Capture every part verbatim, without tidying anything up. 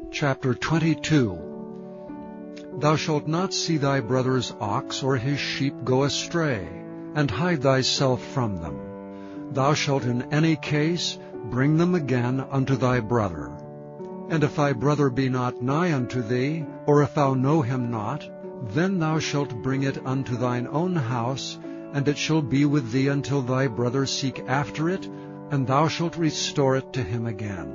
Chapter twenty-two. Thou shalt not see thy brother's ox or his sheep go astray, and hide thyself from them. Thou shalt in any case bring them again unto thy brother. And if thy brother be not nigh unto thee, or if thou know him not, then thou shalt bring it unto thine own house, and it shall be with thee until thy brother seek after it, and thou shalt restore it to him again.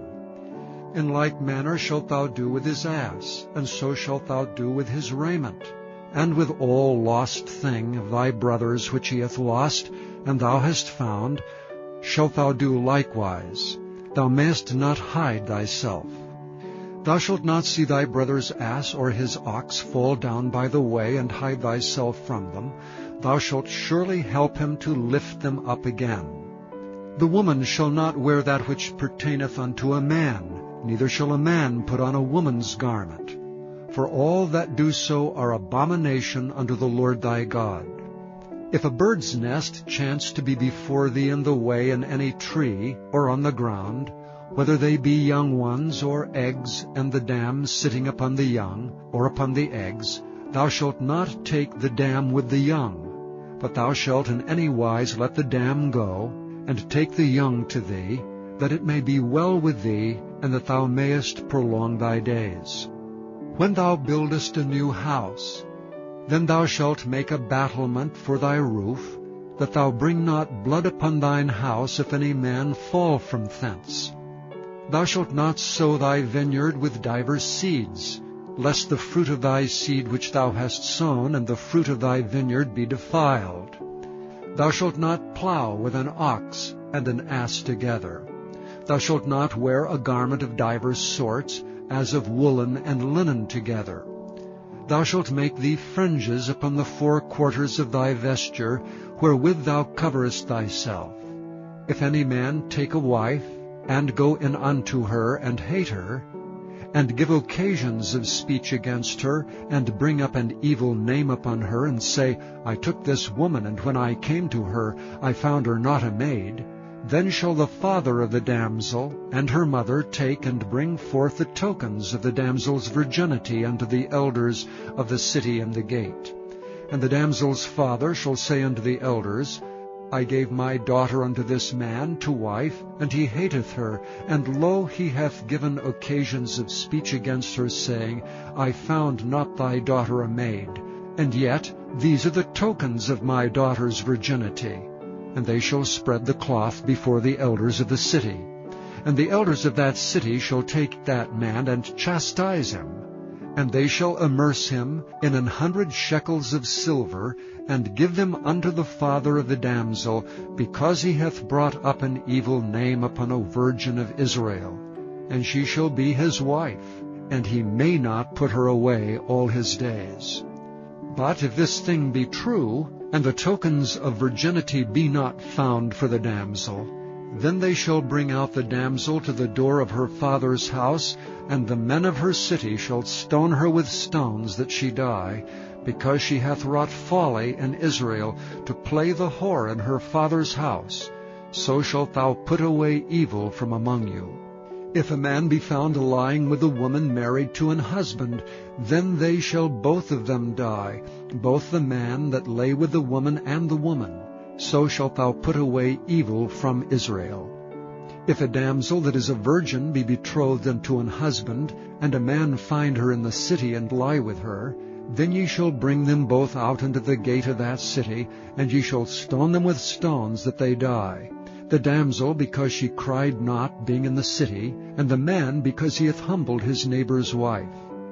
In like manner shalt thou do with his ass, and so shalt thou do with his raiment, and with all lost thing of thy brother's which he hath lost, and thou hast found, shalt thou do likewise. Thou mayest not hide thyself. Thou shalt not see thy brother's ass or his ox fall down by the way, and hide thyself from them. Thou shalt surely help him to lift them up again. The woman shall not wear that which pertaineth unto a man, neither shall a man put on a woman's garment. For all that do so are abomination unto the Lord thy God. If a bird's nest chance to be before thee in the way in any tree, or on the ground, whether they be young ones or eggs, and the dam sitting upon the young, or upon the eggs, thou shalt not take the dam with the young, but thou shalt in any wise let the dam go, and take the young to thee, that it may be well with thee, and that thou mayest prolong thy days. When thou buildest a new house, then thou shalt make a battlement for thy roof, that thou bring not blood upon thine house if any man fall from thence. Thou shalt not sow thy vineyard with divers seeds, lest the fruit of thy seed which thou hast sown and the fruit of thy vineyard be defiled. Thou shalt not plow with an ox and an ass together. Thou shalt not wear a garment of divers sorts, as of woolen and linen together. Thou shalt make thee fringes upon the four quarters of thy vesture, wherewith thou coverest thyself. If any man take a wife, and go in unto her, and hate her, and give occasions of speech against her, and bring up an evil name upon her, and say, I took this woman, and when I came to her, I found her not a maid, then shall the father of the damsel and her mother take and bring forth the tokens of the damsel's virginity unto the elders of the city and the gate. And the damsel's father shall say unto the elders, I gave my daughter unto this man to wife, and he hateth her, and lo, he hath given occasions of speech against her, saying, I found not thy daughter a maid, and yet these are the tokens of my daughter's virginity. And they shall spread the cloth before the elders of the city. And the elders of that city shall take that man and chastise him. And they shall immerse him in an hundred shekels of silver, and give them unto the father of the damsel, because he hath brought up an evil name upon a virgin of Israel. And she shall be his wife, and he may not put her away all his days. But if this thing be true, and the tokens of virginity be not found for the damsel, then they shall bring out the damsel to the door of her father's house, and the men of her city shall stone her with stones that she die, because she hath wrought folly in Israel, to play the whore in her father's house. So shalt thou put away evil from among you. If a man be found lying with a woman married to an husband, then they shall both of them die, both the man that lay with the woman and the woman. So shalt thou put away evil from Israel. If a damsel that is a virgin be betrothed unto an husband, and a man find her in the city and lie with her, then ye shall bring them both out into the gate of that city, and ye shall stone them with stones that they die. The damsel because she cried not, being in the city, and the man because he hath humbled his neighbor's wife.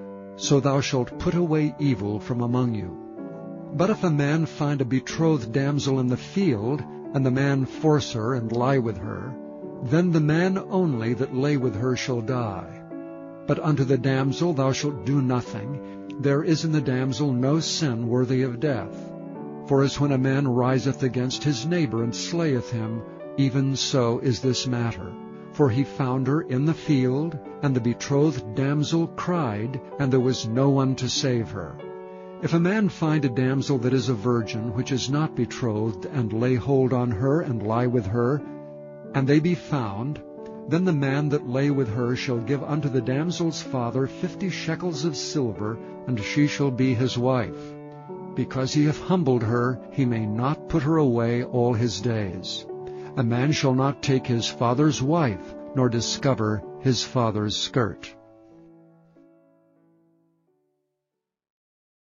So thou shalt put away evil from among you. But if a man find a betrothed damsel in the field, and the man force her and lie with her, then the man only that lay with her shall die. But unto the damsel thou shalt do nothing. There is in the damsel no sin worthy of death. For as when a man riseth against his neighbor and slayeth him, even so is this matter. For he found her in the field, and the betrothed damsel cried, and there was no one to save her. If a man find a damsel that is a virgin, which is not betrothed, and lay hold on her, and lie with her, and they be found, Then the man that lay with her shall give unto the damsel's father fifty shekels of silver, and she shall be his wife. Because he hath humbled her, he may not put her away all his days. A man shall not take his father's wife, nor discover his father's skirt.